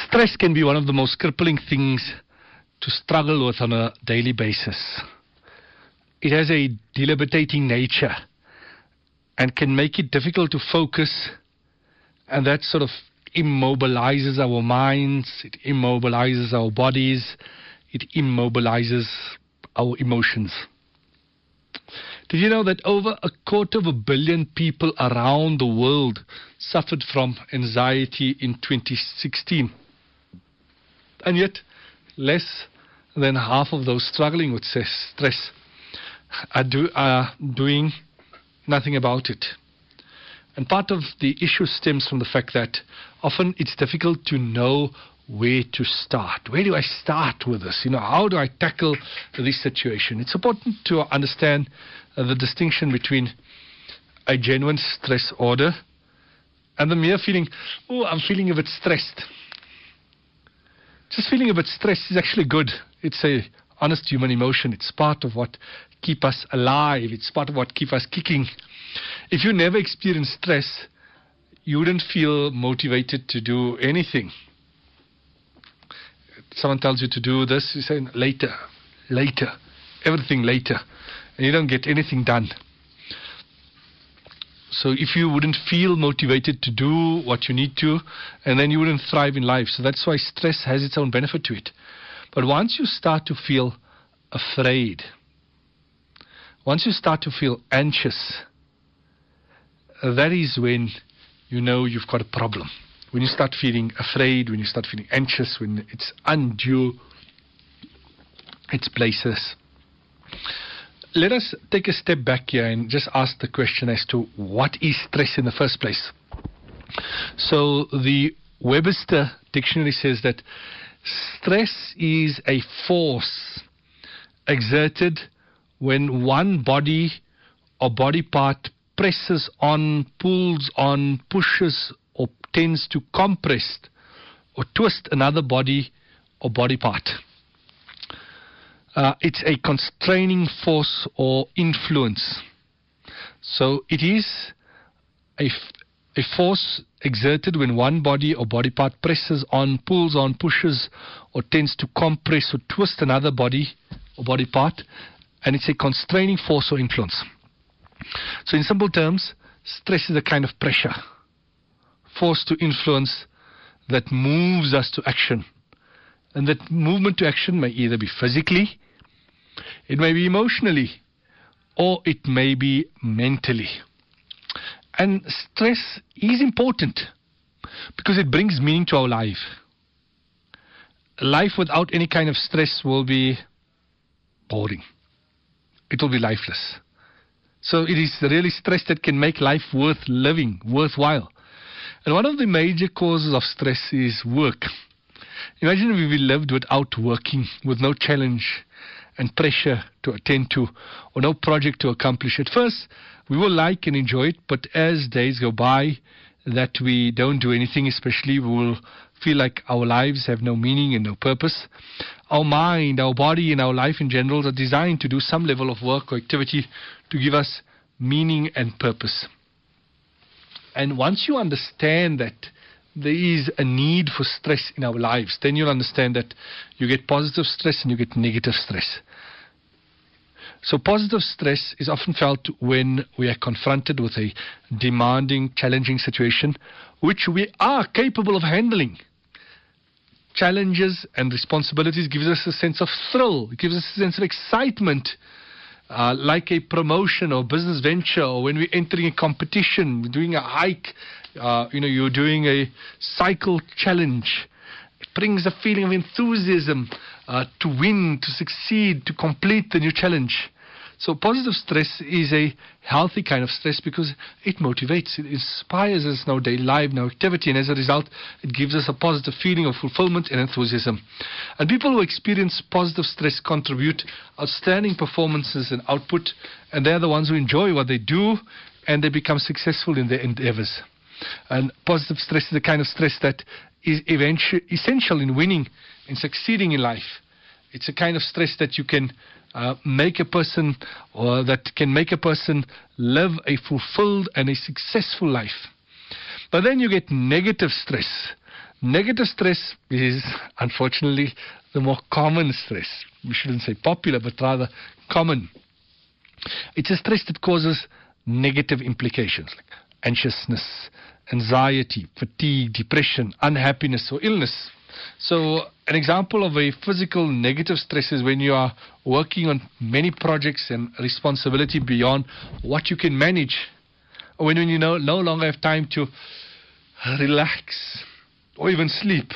Stress can be one of the most crippling things to struggle with on a daily basis. It has a debilitating nature and can make it difficult to focus, and that sort of immobilizes our minds, it immobilizes our bodies, it immobilizes our emotions. Did you know that over 250 million people around the world suffered from anxiety in 2016? And yet, less than half of those struggling with stress are doing nothing about it. And part of the issue stems from the fact that often it's difficult to know where to start. Where do I start with this? How do I tackle this situation? It's important to understand the distinction between a genuine stress order and the mere feeling, I'm feeling a bit stressed. Just feeling a bit stressed is actually good. It's a honest human emotion. It's part of what keeps us alive. It's part of what keeps us kicking. If you never experience stress, you wouldn't feel motivated to do anything. Someone tells you to do this, you say later, everything later, and you don't get anything done. So if you wouldn't feel motivated to do what you need to, and then you wouldn't thrive in life. So that's why stress has its own benefit to it. But once you start to feel afraid, once you start to feel anxious, that is when you know you've got a problem. When you start feeling afraid, when you start feeling anxious, when it's undue its places. Let us take a step back here and just ask the question as to what is stress in the first place. So the Webster Dictionary says that stress is a force exerted when one body or body part presses on, pulls on, pushes, or tends to compress or twist another body or body part. It's a constraining force or influence. So it is a force exerted when one body or body part presses on, pulls on, pushes, or tends to compress or twist another body or body part, and it's a constraining force or influence. So in simple terms, stress is a kind of pressure, force to influence that moves us to action. And that movement to action may either be physically, it may be emotionally, or it may be mentally. And stress is important because it brings meaning to our life. Life without any kind of stress will be boring. It will be lifeless. So it is really stress that can make life worth living, worthwhile. And one of the major causes of stress is work. Imagine if we lived without working, with no challenge and pressure to attend to, or no project to accomplish. At first, we will like and enjoy it, but as days go by, that we don't do anything, especially, we will feel like our lives have no meaning and no purpose. Our mind, our body, and our life in general are designed to do some level of work or activity to give us meaning and purpose. And once you understand that there is a need for stress in our lives, then you'll understand that you get positive stress and you get negative stress. So positive stress is often felt when we are confronted with a demanding, challenging situation, which we are capable of handling. Challenges and responsibilities gives us a sense of thrill. It gives us a sense of excitement, like a promotion or business venture, or when we're entering a competition, doing a hike, you're doing a cycle challenge. It brings a feeling of enthusiasm to win, to succeed, to complete the new challenge. So positive stress is a healthy kind of stress because it motivates, it inspires us in our daily life, in our activity, and as a result, it gives us a positive feeling of fulfillment and enthusiasm. And people who experience positive stress contribute outstanding performances and output, and they're the ones who enjoy what they do, and they become successful in their endeavors. And positive stress is the kind of stress that is essential in winning and succeeding in life. It's a kind of stress that you can make a person, or that can make a person live a fulfilled and a successful life. But then you get negative stress. Negative stress is, unfortunately, the more common stress. We shouldn't say popular, but rather common. It's a stress that causes negative implications like anxiousness, anxiety, fatigue, depression, unhappiness, or illness. So an example of a physical negative stress is when you are working on many projects and responsibility beyond what you can manage, or when you no longer have time to relax or even sleep.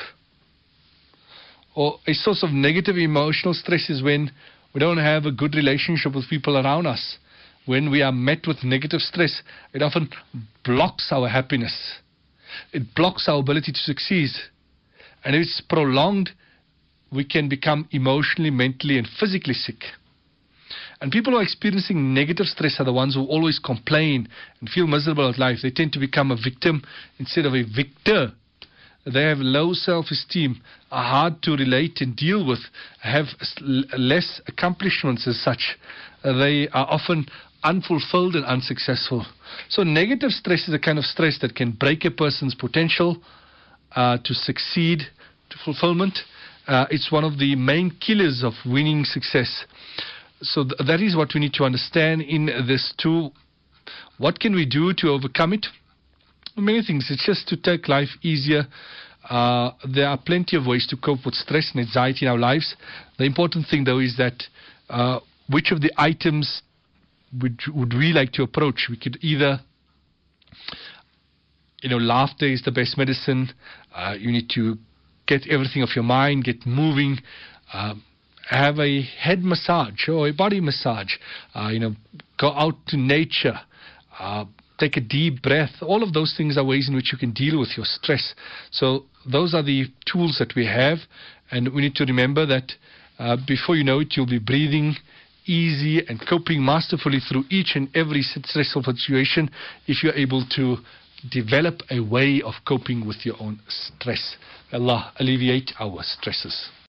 Or a source of negative emotional stress is when we don't have a good relationship with people around us. When we are met with negative stress, it often blocks our happiness. It blocks our ability to succeed. And if it's prolonged, we can become emotionally, mentally, and physically sick. And people who are experiencing negative stress are the ones who always complain and feel miserable at life. They tend to become a victim instead of a victor. They have low self-esteem, are hard to relate and deal with, have less accomplishments as such. They are often unfulfilled and unsuccessful. So negative stress is a kind of stress that can break a person's potential to succeed, to fulfillment. It's one of the main killers of winning success. So that is what we need to understand in this too. What can we do to overcome it? Many things. It's just to take life easier. There are plenty of ways to cope with stress and anxiety in our lives. The important thing, though, is that which of the items would we like to approach? We could either, laughter is the best medicine. You need to get everything off your mind, get moving, have a head massage or a body massage, go out to nature, take a deep breath. All of those things are ways in which you can deal with your stress. So those are the tools that we have, and we need to remember that before you know it, you'll be breathing easy and coping masterfully through each and every stressful situation if you're able to develop a way of coping with your own stress. Allah alleviate our stresses.